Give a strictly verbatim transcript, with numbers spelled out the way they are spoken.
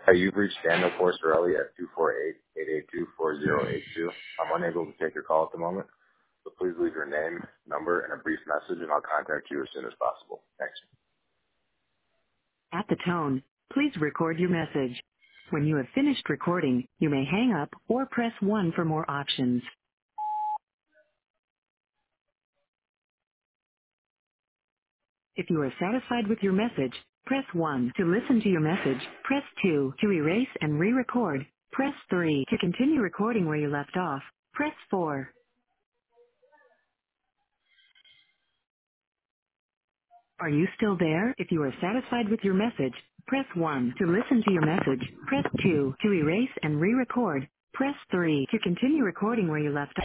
Hey, you've reached Daniel Porcerelli at two four eight, eight eight two, four zero eight two. I'm unable to take your call at the moment, so please leave your name, number, and a brief message, and I'll contact you as soon as possible. Thanks. At the tone, please record your message. When you have finished recording, you may hang up or press one for more options. If you are satisfied with your message, press one. To listen to your message, press two. To erase and re-record, press three. To continue recording where you left off, press four. Are you still there? If you are satisfied with your message, press one. To listen to your message, press two. To erase and re-record, press three. To continue recording where you left off.